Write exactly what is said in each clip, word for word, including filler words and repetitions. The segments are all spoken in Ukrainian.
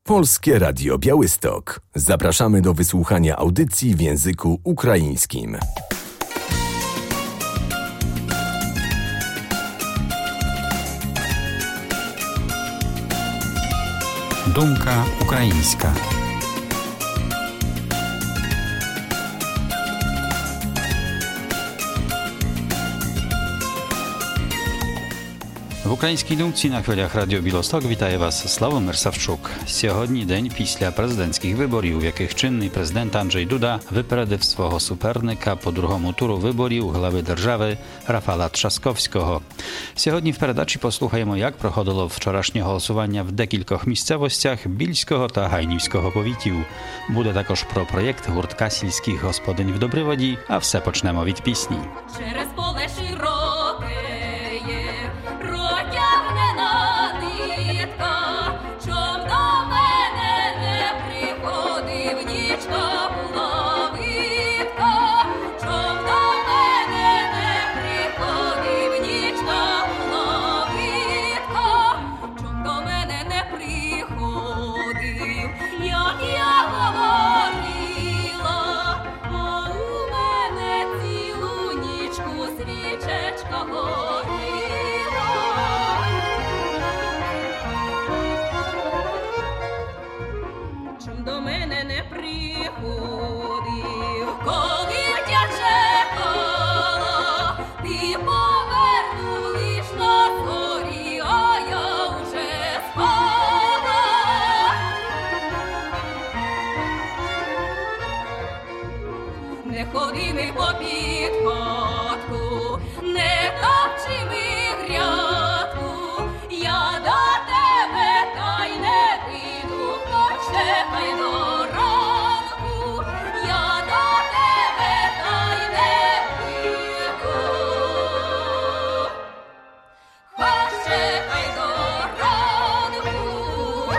Polskie Radio Białystok. Zapraszamy do wysłuchania audycji w języku ukraińskim. Думка українська. В українській думці на хвилях Радіо Білосток вітає вас Славомир Савчук. Сьогодні день після президентських виборів, в яких чинний президент Анджей Дуда випередив свого суперника по другому туру виборів глави держави Рафала Трzaskowskiego. Сьогодні в передачі послухаємо, як проходило вчорашнє голосування в декількох місцевостях Більського та Гайнівського повітів. Буде також про проєкт гуртка сільських господинь в Добриводі, а все почнемо від пісні. Через поле широке протягнена нитка, чом до мене не приходив, нічка була видка, чом до мене не приходив, нічка була видка, чом до мене не приходив, як я говорила, а у мене цілу нічку свічечка горіла. Чом до мене не приходив, коли я чекала, ти повернулиш на зорі, а я вже спала. Не ходи ми попід хатку, не топчи ми грядку, я до тебе та й не прийду, почекай до ранку, я до тебе та й не прийду, почекай до ранку.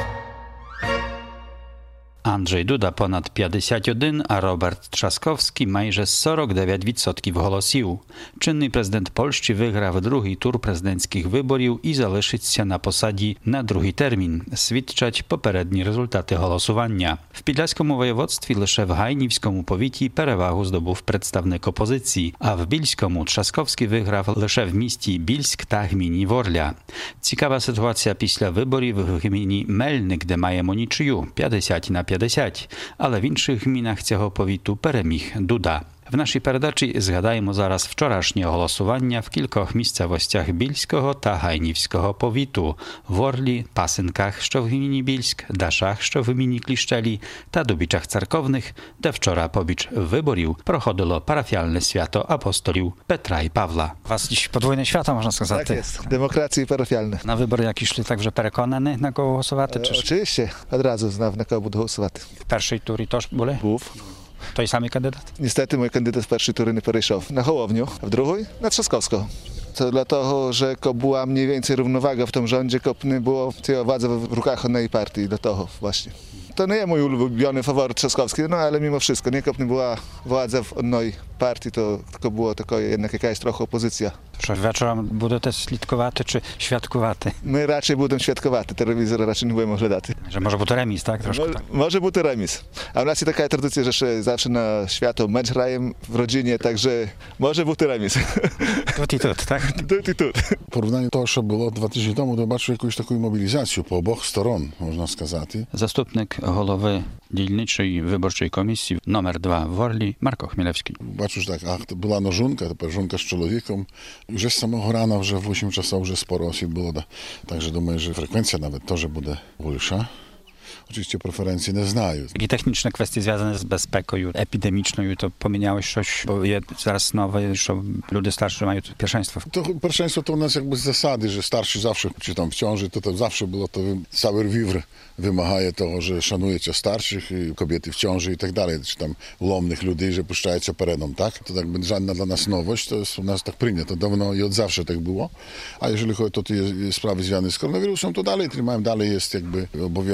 Анджей Дуда понад п'ятдесят один, а Роберт Трzaskowski майже сорок дев'ять відсотків голосів. Чинний президент Польщі виграв другий тур президентських виборів і залишиться на посаді на другий термін, свідчать попередні результати голосування. В Підляському воєводстві лише в Гайнівському повіті перевагу здобув представник опозиції, а в Більському Трzaskowski виграв лише в місті Більськ та гміні Ворля. Цікава ситуація після виборів в гміні Мельник, де маємо нічию п'ятдесят на п'ятдесят, але в інших гмінах цього повіту переміг Дуда. В нашій передачі згадаємо зараз вчорашнє голосування в кількох місцевостях Більського та Гайнівського повіту – Ворлі, Пасинках, що в гміні Більськ, Дашах, що в гміні Кліщелі та Дубічах Церковних, де вчора побіч виборів проходило парафіальне свято апостолів Петра і Павла. У вас dziś podwójne święto, można сказати. Tak jest, demokracji parafialne. На вибори як йшли, так вже переконані, на кого голосувати? Чи ж? Oczywiście, od razu znав, на кого буду голосувати. В першій турі теж були? Був. Той самий кандидат? Niestety mój kandydat w pierwszej tury nie перейшов na Hołowniu, a w drugiej na Trzaskowskiego. To dlatego, że była mniej więcej równowaga w tym rządzie, nie było tej władzy w rukach jednej partii, do tego właśnie. To nie jest mój ulubiony faworyt Trzaskowski, no ale mimo wszystko, nie nie była władza w jednej partii, to tylko było tylko jednak jakaś trochę opozycja. Що вечором будете слідкувати чи świadкувати? Ми raczej будемо świadкувати, телевізор raczej nie будемо оглядати. Że może бути реміс, так? Трошки Może, так. może бути реміс. А в нас є така традиція, що ще завжди на свято меч граємо в родині, так що може бути реміс. Тут і тут, так? Тут і тут. В порівнянні того, що було два тижні тому, то бачу якусь таку мобілізацію по обох сторон, можна сказати. Заступник голови дільничої виборчої комісії номер два в Ворлі Марко Хмілевський. Бачу ж так, ах, була no żonka, тепер жонка з чоловіком. Вже з самого рана, вже в вісім часов вже спoro osób було. Так що думаю, що фреквенція навіть теж буде більша. Oczywiście preferencji nie znają. Які технічні kwestie związane z bezpekою epidemiczną, to pomieniałeś coś, bo jest zaraz nowe, że ludzie starsi mają pierwszeństwo. To pierwszeństwo to u nas jakby z zasady, że starsi zawsze, czy tam w ciąży, to tam zawsze było to, cały rwiwr wymagaje tego, że szanujecie starszych, kobiety w ciąży i tak dalej, czy tam łomnych ludzi, że puszczacie pereną, tak? To jakby żadna dla nas nowość, to jest u nas tak przyjęte, to dawno i od zawsze tak było. A jeżeli chodzi o te sprawy związane z koronawirusem, to dalej trzymają, dalej jest jakby obowiązek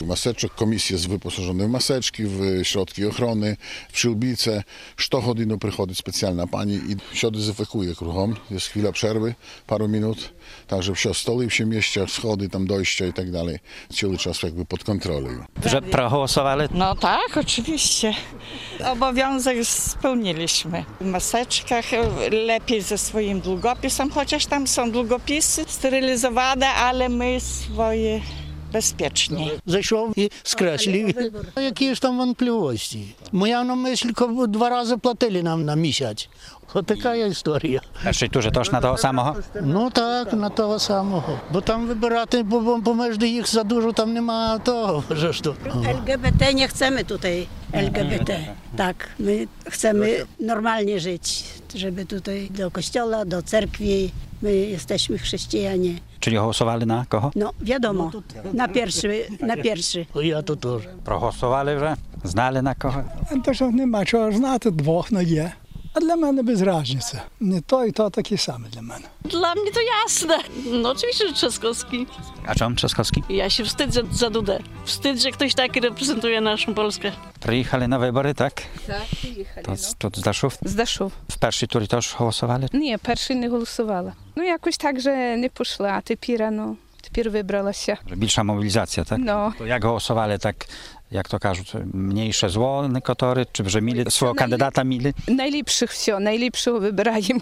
maseczek. Komisja jest wyposażona w maseczki, w środki ochrony, w przyłbice. sto godzin przychodzi specjalna pani i się dezynfekuje kruchom. Jest chwila przerwy, paru minut, tak żeby się stoły w mieście, schody, tam dojścia i tak dalej. Cały czas jakby pod kontrolą. Że prohłosowali? No tak, oczywiście. Obowiązek spełniliśmy. W maseczkach, lepiej ze swoim długopisem, chociaż tam są długopisy sterylizowane, ale my swoje bezpiecznie. Зайшов і скреслив. Які ж там вонпливості? Моя на мисль, два рази платили нам на місяць. Ось така історія. W pierwszej turze też na того самого? Ну так, на того самого. Бо там вибирати поміж їх за дуже там нема того. Że ж to. L G B T nie chcemy tutaj L G B T. Tak, my chcemy normalnie żyć, żeby tutaj do kościoła, do cerkwi. My jesteśmy chrześcijanie. Czyli głosowali na kogo? No wiadomo, na pierwszy, na pierwszy. Я тут теж. Проголосували вже? Знали на кого? То, що нема чого знати, двох не є. А для мене без різниці. Не то і то такі саме для мене. Dla mnie to jasne. No oczywiście, że Trzaskowski. A czemu Trzaskowski? Ja się wstydzę za Dudę. Wstyd, że ktoś taki reprezentuje naszą Polskę. Приїхали на вибори, так? Так, приїхали. To, to z Daszów? З Дашов. W pierwszej turze też głosowali? Ні, перший не голосувала. Ну, якось так же не пішла, а тепер, ну, тепер вибралася. Że Większa mobilizacja, tak? No. To jak głosowali, tak, jak to кажуть, mniejsze zło, некоторі, чи вже мili, свого кандидата мili? Найліпших все, найліпшого вибираємо.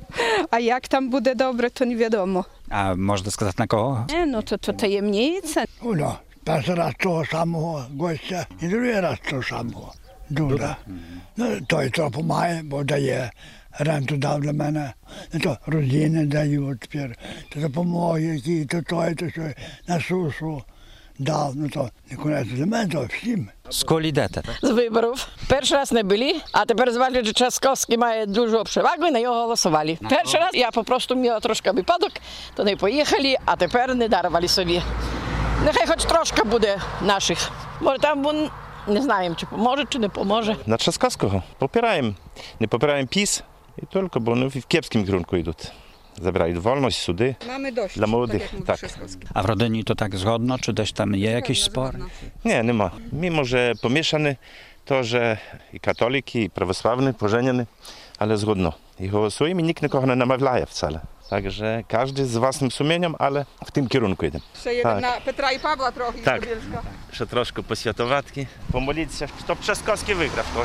А як там буде добре, то невідомо. A można сказати на кого? Е, ну, то, то таємниця. Оля, перший раз того самого гостя і другий раз того самого. Дуда. Ну, той то допомагає, бо дає ренту дав для мене. То родини дають тепер. То допомоги, які, то той, то що на сушу дав. Ну то не конець для мене, то всім. Skąd idziecie? З виборів. Перший раз не були, а тепер звали, що Trzaskowski має дуже przewagу і на нього голосували. Перший раз я попросту мала трошки випадок, то не поїхали, а тепер не дарували собі. Нехай хоч трошки буде наших. Може там вон, не знаємо, чи поможе, чи не поможе. Na Trzaskowskiego. Popierałem. Nie popierałem PiS i tylko, bo oni w kiepskim kierunku idą. Zabrali wolność, sudy Mamy dość, dla młodych. Tak. A w rodzinie to tak zgodno, czy też tam jest jakieś spor? Nie, nie ma. Mimo, że pomieszany, to, że i katoliki, i prawosławny, pożeniony, ale zgodno. I głosujemy, nikt nikogo nie namawia wcale. Także każdy z własnym sumieniem, ale w tym kierunku idę. Ще є Tak. на Петра і Павла трохи. Tak. Jeszcze troszkę poświatowatki. Pomodlić się, to Trzaskowski wygra w to.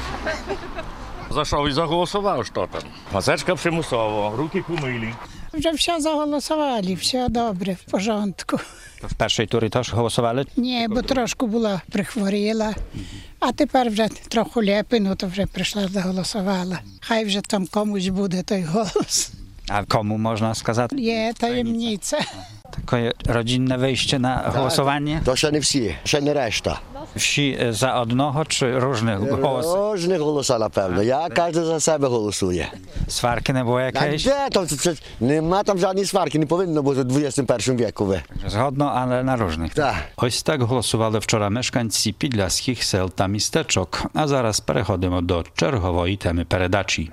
Зайшов і заголосував, що там. Maseczka przymusowo, ruki pomyli. Вже все заголосували, все добре, в порządku. To w pierwszej turze też głosowali? Ні, бо трошки була прихворіла, а тепер вже трохи лепи, ну то вже прийшла, заголосувала. Хай вже там комусь буде той голос. A komu można сказати? Є таємниця. Takie rodzinne wyjście na głosowanie? To ще не всі, ще не решта. Wsi za одного чи różnych głosów? Różnych голоса, напевно. Я кожен за себе голосує. Сварки не було А якоїсь? де там? Це, це, нема там жодної сварки, не повинно бути в двадцятому першому віку. Ви. Zgodno, ale na różnych. Так. Ось так голосували вчора мешканці підляських сел та містечок. А зараз переходимо до чергової теми передачі.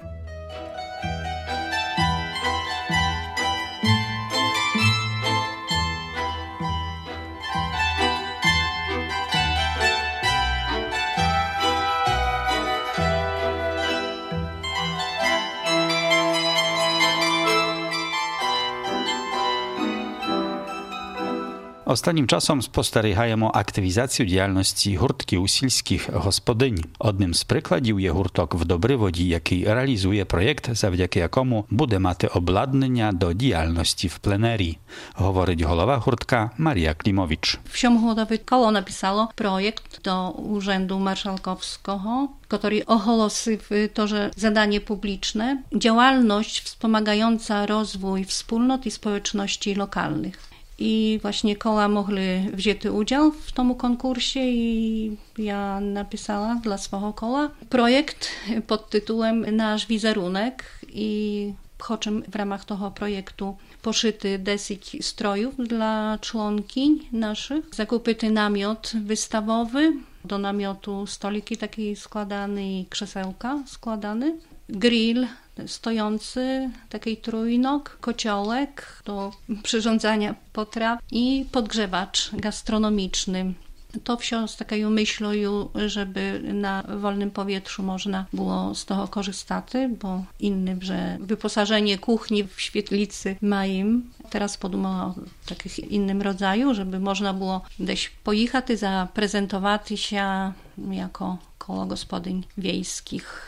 Останнім часом спостерігаємо активізацію діяльності гуртків сільських господинь. Одним з прикладів є гурток в Добриводі, який реалізує проєкт, завдяки якому буде мати обладнання до діяльності в пленері, говорить голова гуртка Марія Klimowicz. Всьомогодове коло написало проєкт до Urzędu Marszałkowskiego, który oholosy to, że zadanie publiczne, działalność wspomagająca rozwój wspólnot i społeczności lokalnych. I właśnie koła mogli wziąć udział w tym konkursie i ja napisała dla swojego koła projekt pod tytułem Nasz wizerunek i chcę w ramach tego projektu poszyty desyć strojów dla członki naszych, zakupity namiot wystawowy, do namiotu stoliki taki składany i krzesełka składany, grill stojący, taki trójnóg, kociołek do przyrządzania potraw i podgrzewacz gastronomiczny. To wsio z taką myślą, żeby na wolnym powietrzu można było z toho korzystać, bo innym, że wyposażenie kuchni w świetlicy mają. Teraz podumała o takich innym rodzaju, żeby można było gdzieś pojechać i zaprezentować się jako koło gospodyń wiejskich.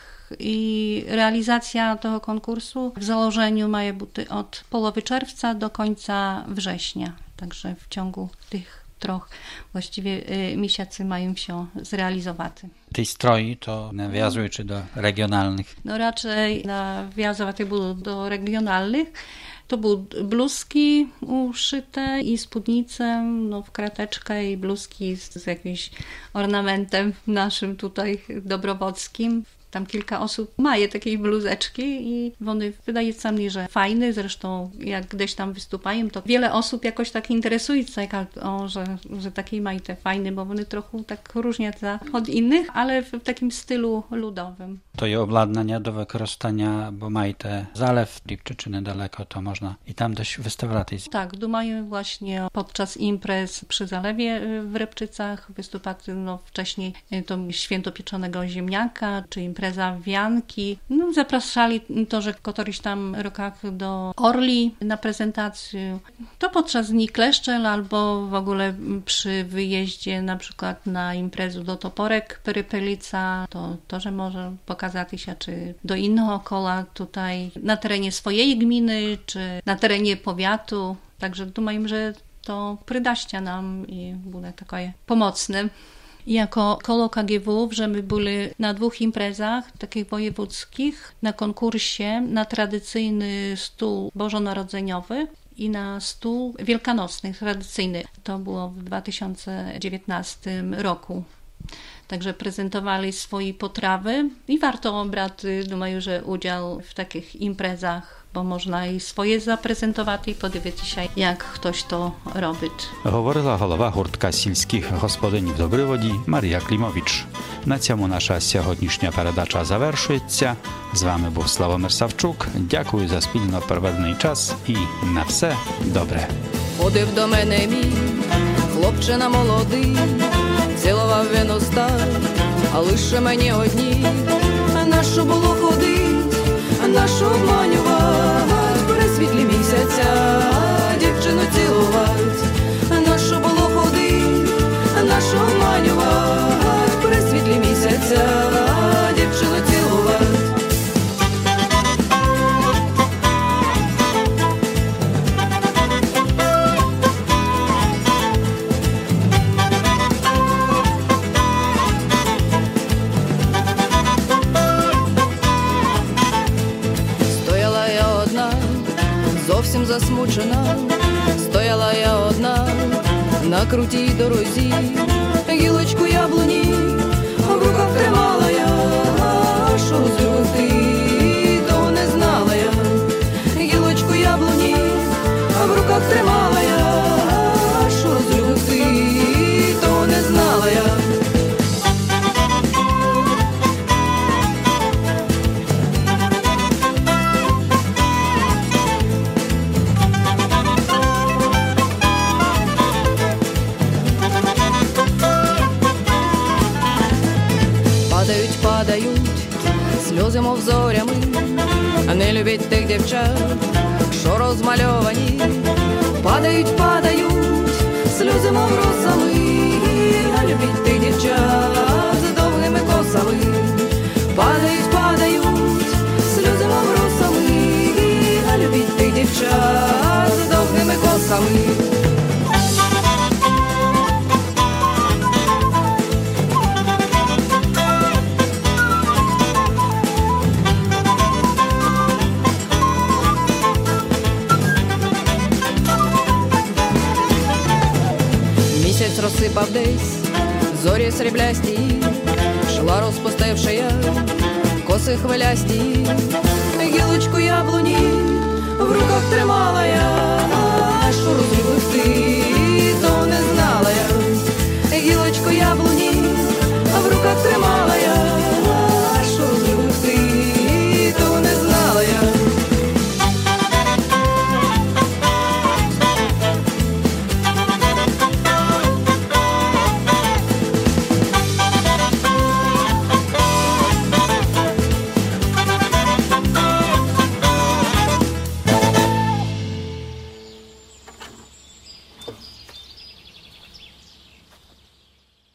I realizacja tego konkursu w założeniu ma być od połowy czerwca do końca września. Także w ciągu tych troch właściwie miesięcy mają się zrealizować. Tej stroi to nawiązuje czy do regionalnych? No raczej nawiązywać były do regionalnych. To były bluzki uszyte i spódnice no, w krateczkę i bluzki z, z jakimś ornamentem naszym tutaj dobrowockim. Tam kilka osób ma je takiej bluzeczki i one wydaje mi, że fajne. Zresztą jak gdzieś tam występują, to wiele osób jakoś tak interesuje się, o, że, że takie mają te fajne, bo one trochę tak różnią się od innych, ale w takim stylu ludowym. To je obladnania do wykorzystania, bo mają te zalew Lipczyczyny daleko, to można i tam dość wystawiać. Tak, dumają właśnie podczas imprez przy zalewie w Rybczycach występać, no wcześniej to święto pieczonego ziemniaka, czy impreza wianki. No, zapraszali to, że któryś tam rokach do Orli na prezentację. To podczas dni kleszczel albo w ogóle przy wyjeździe na przykład na imprezę do Toporek Perypelica, to, to że może pokazać się, czy do innego koła tutaj na terenie swojej gminy, czy na terenie powiatu. Także думаем, że to przydaście nam i będzie takie pomocne. Jako koło K G W, że my byli na dwóch imprezach takich wojewódzkich, na konkursie na tradycyjny stół bożonarodzeniowy i na stół wielkanocny, tradycyjny. To było w dwa tysiące dziewiętnastym roku. Także prezentowali swoje potrawy i warto brać, думаю, że udział w takich imprezach, bo można i swoje zaprezentować i podивитися się, jak ktoś to robi. Говорила голова гуртка сільських господинь в Добриводі Марія Клімович. На цьому наша сьогоднішня передача завершується. З вами був Славомир Савчук. Дякую за спільно проведений час і на все добре. Ходив до мене мій хлопчина молодий, цілував він уста, а лише мені одній. Нащо було ходить, нащо обманювать, при світлі місяця дівчину цілувать. Нащо було ходить, нащо обманювать, при світлі місяця дівчину цілувать. Зовсім засмучена, стояла я одна на крутій дорозі, гілочку яблуні в руках тримала я, що розлюбити, то не знала я. Гілочку яблуні в руках тримала я, що розлюбити, то не знала я. Падають, падають сльози, мов зорями, не любить тих дівчат, що розмальовані. Падають, падають сльози, мов росами, а любить тих дівчат з довгими косами. Падають, падають сльози, мов росами, а любить тих дівчат з довгими косами. Місяць розсипав десь зорі сріблясті, шла розпустивши я коси хвилясті. Гілочку яблуні в руках тримала я, що розлюбити, то не знала я. Гілочку яблуні в руках тримала